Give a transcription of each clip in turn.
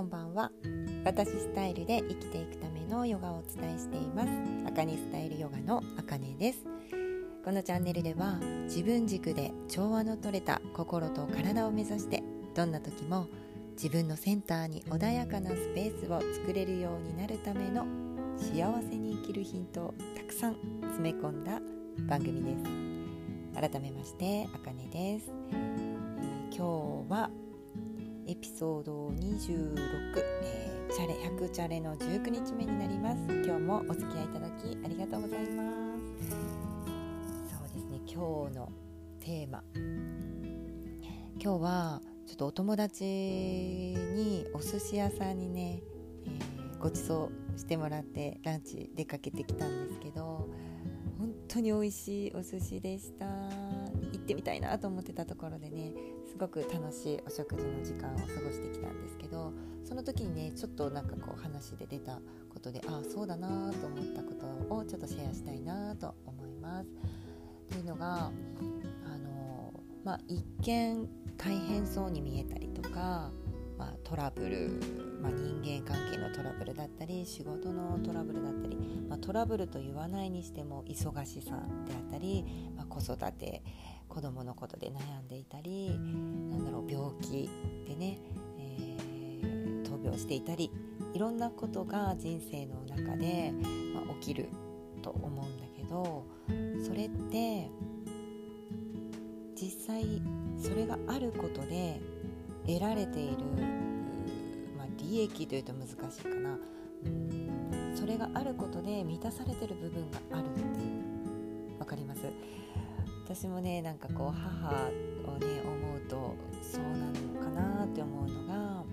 こんばんは。私スタイルで生きていくためのヨガをお伝えしています。あかねスタイルヨガのあかねです。このチャンネルでは自分軸で調和の取れた心と体を目指して、どんな時も自分のセンターに穏やかなスペースを作れるようになるための幸せに生きるヒントをたくさん詰め込んだ番組です。改めましてあかねです。今日はエピソード26、100チャレの19日目になります。今日もお付き合いいただきありがとうございます。そうですね、今日のテーマ、今日はちょっとお友達にお寿司屋さんにね、ご馳走してもらってランチ出かけてきたんですけど、本当に美味しいお寿司でした。行ってみたいなと思ってたところでね、すごく楽しいお食事の時間を過ごしてきたんですけど、その時にねちょっと話で出たことで、そうだなと思ったことをちょっとシェアしたいなと思います。というのが一見大変そうに見えたりとか、トラブル、人間関係のトラブルだったり仕事のトラブルだったり、トラブルと言わないにしても忙しさであったり、子育て、子供のことで悩んでいたり、病気でね、闘病していたり、いろんなことが人生の中で、起きると思うんだけど、それって実際それがあることで得られている、利益というと難しいかな、それがあることで満たされている部分があるっていう、わかります？私もね母をね思うとそうなのかなって思うのが、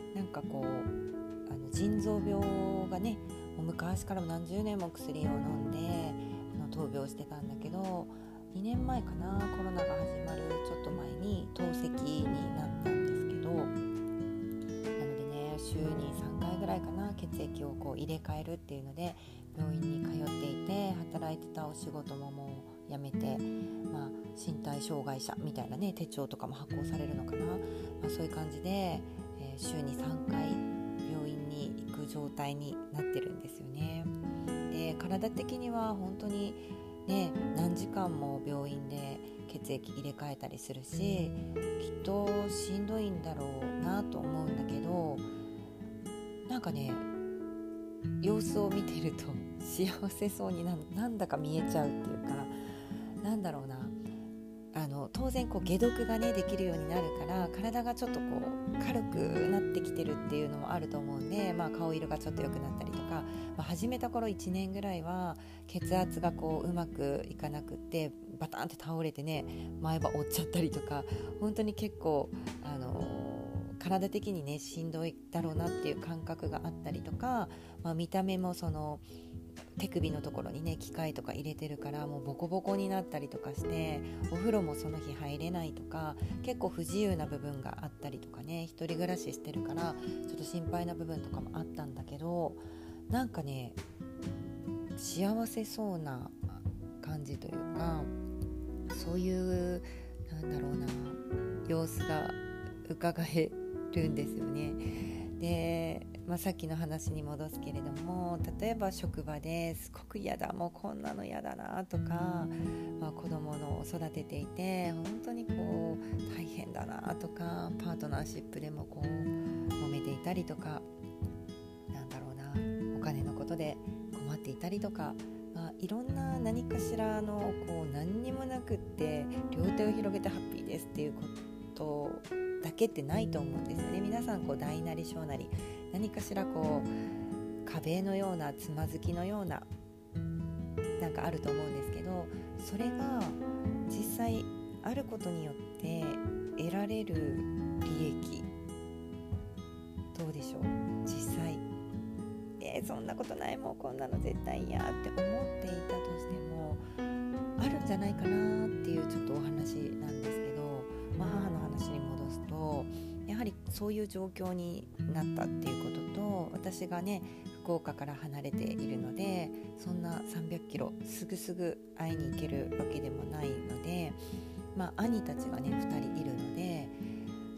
腎臓病がね、もう昔からも何十年も薬を飲んで闘病してたんだけど、2年前かな、コロナが始まるちょっと前に透析になったんですけど、なのでね、週に3回ぐらいかな、血液を入れ替えるっていうので病院に通っていて、働いてたお仕事ももう辞めて、身体障害者みたいなね手帳とかも発行されるのかな、そういう感じで、週に3回病院に行く状態になってるんですよね。で、体的には本当にね、何時間も病院で血液入れ替えたりするし、きっとしんどいんだろうなと思うんだけど、様子を見てると幸せそうになんだか見えちゃうっていうか、当然解毒がねできるようになるから、体がちょっと軽くなってきてるっていうのもあると思うんで、顔色がちょっと良くなったりとか、始めた頃1年ぐらいは血圧がうまくいかなくってバタンって倒れてね、前歯折っちゃったりとか、本当に結構体的にねしんどいだろうなっていう感覚があったりとか、見た目も手首のところにね機械とか入れてるからもうボコボコになったりとかして、お風呂もその日入れないとか、結構不自由な部分があったりとかね、一人暮らししてるからちょっと心配な部分とかもあったんだけど、幸せそうな感じというか、そういう様子が伺えるんですよね。で、さっきの話に戻すけれども、例えば職場ですごく嫌だ、もうこんなの嫌だなとか、子供の育てていて本当に大変だなとか、パートナーシップでも揉めていたりとか、お金のことで困っていたりとか、いろんな何かしらの何にもなくって両手を広げてハッピーですっていうことだけってないと思うんですよね。皆さん大なり小なり何かしら壁のようなつまずきのようなあると思うんですけど、それが実際あることによって得られる利益、どうでしょう？実際そんなことない、もうこんなの絶対嫌って思っていたとしてもあるんじゃないかなっていうちょっとお話なんですけど、母の話に戻すと、やはりそういう状況になったっていうことと、私がね福岡から離れているので、そんな300キロすぐ会いに行けるわけでもないので、兄たちがね2人いるので、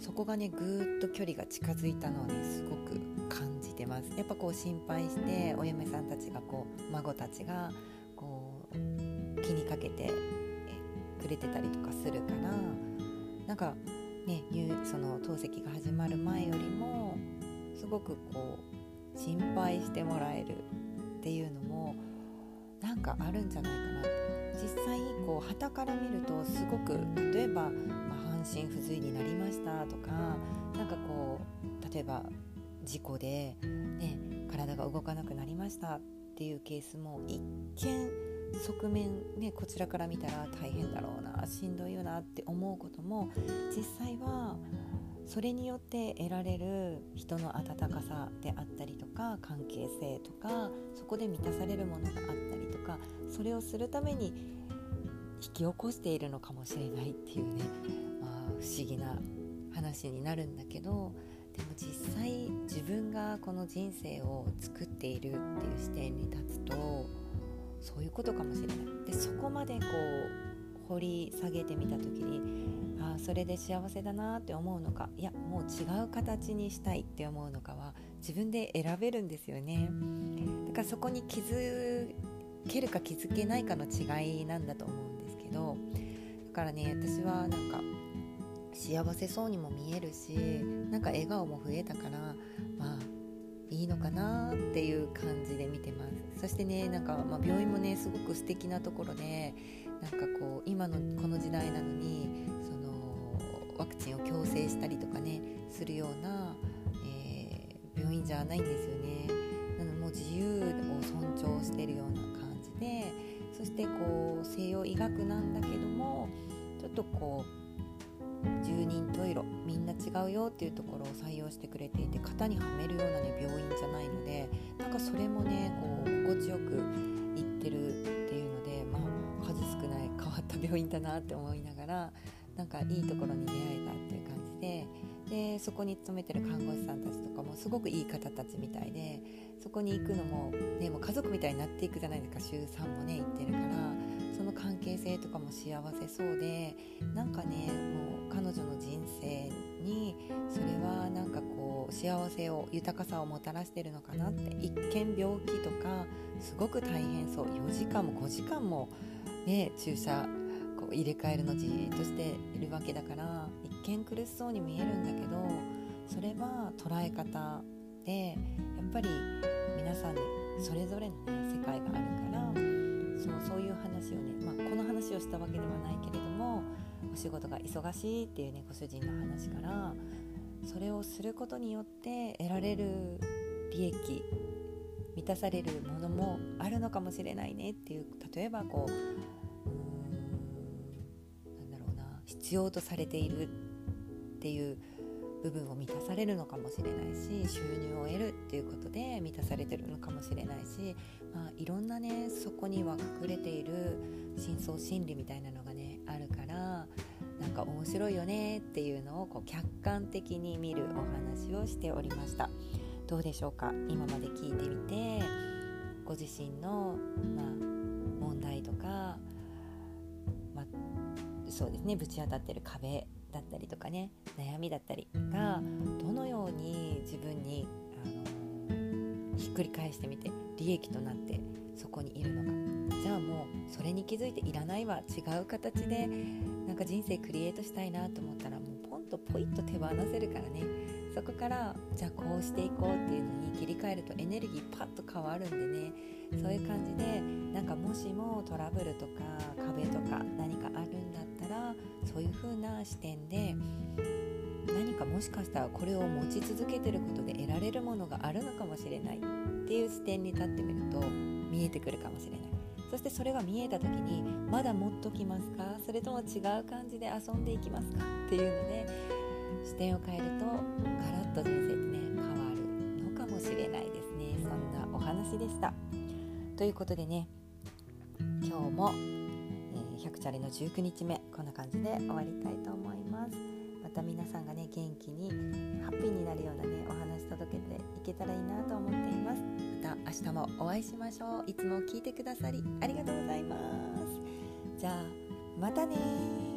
そこがねぐーっと距離が近づいたのをねすごく感じてます。やっぱこう心配してお嫁さんたちが孫たちが気にかけてくれてたりとかするから、なんかねその透析が始まる前よりもすごく心配してもらえるっていうのもなんかあるんじゃないかなって。実際傍から見るとすごく、例えば、半身不随になりましたとか、なんか例えば事故で、ね、体が動かなくなりましたっていうケースも一見側面、ね、こちらから見たら大変だろうな、しんどいよなって思うことも、実際はそれによって得られる人の温かさであったりとか関係性とか、そこで満たされるものがあったりとか、それをするために引き起こしているのかもしれないっていうね、不思議な話になるんだけど、でも実際自分がこの人生を作っているっていう視点に立つとそういうことかもしれない。でそこまで掘り下げてみた時に、それで幸せだなって思うのか、いやもう違う形にしたいって思うのかは自分で選べるんですよね。だからそこに気づけるか気づけないかの違いなんだと思うんですけど、だからね、私はなんか幸せそうにも見えるし、なんか笑顔も増えたから、いいのかなっていう感じで見てます。そしてね、なんか病院もねすごく素敵なところで、なんか今のこの時代なのにそのワクチンを強制したりとかねするような、病院じゃないんですよね。なのでもう自由を尊重しているような感じで、そして西洋医学なんだけどもちょっと十人十色みんな違うよっていうところを採用してくれていて、型にはめるような、ね、病院じゃないので、なんかそれもね心地よくいってるっていうので、数少ない変わった病院だなって思いながら、なんかいいところに出会えたっていう感じで、そこに勤めてる看護師さんたちとかもすごくいい方たちみたいで、そこに行くのも、ね、もう家族みたいになっていくじゃないですか。週3もね行ってるから、その関係性とかも幸せそうで、なんかねもう彼女の人生にそれはなんか幸せを豊かさをもたらしてるのかなって。一見病気とかすごく大変そう、4時間も5時間も、ね、注射入れ替えるのじーっとしているわけだから、一見苦しそうに見えるんだけど、それは捉え方でやっぱり皆さんにそれぞれの、ね、世界があるから、そういう話をね、この話をしたわけではないけれども、お仕事が忙しいっていうねご主人の話から、それをすることによって得られる利益、満たされるものもあるのかもしれないねっていう、例えば必要とされているっていう部分を満たされるのかもしれないし、収入を得るっていうことで満たされてるのかもしれないし、いろんなねそこには隠れている深層心理みたいなのがねあるから、なんか面白いよねっていうのを客観的に見るお話をしておりました。どうでしょうか。今まで聞いてみて、ご自身の、問題とか、そうですね、ぶち当たってる壁だったりとかね、悩みだったりがどのように自分にひっくり返してみて利益となってそこにいるのか。じゃあもうそれに気づいていらないわ、違う形でなんか人生クリエイトしたいなと思ったら、もうポンとポイッと手放せるからね。そこからじゃあこうしていこうっていうのに切り替えるとエネルギーパッと変わるんでね、そういう感じで、なんかもしもトラブルとか壁とか何かあるんだったら、そういう風な視点で何かもしかしたらこれを持ち続けてることで得られるものがあるのかもしれないっていう視点に立ってみると見えてくるかもしれない。そしてそれが見えた時に、まだ持っときますか、それとも違う感じで遊んでいきますかっていうので、視点を変えるとガラッと人生ってね変わるのかもしれないですね。そんなお話でした。ということでね、今日も、100チャレの19日目、こんな感じで終わりたいと思います。また皆さんがね元気にハッピーになるようなねお話届けていけたらいいなと思っています。また明日もお会いしましょう。いつも聞いてくださりありがとうございます。じゃあまたね。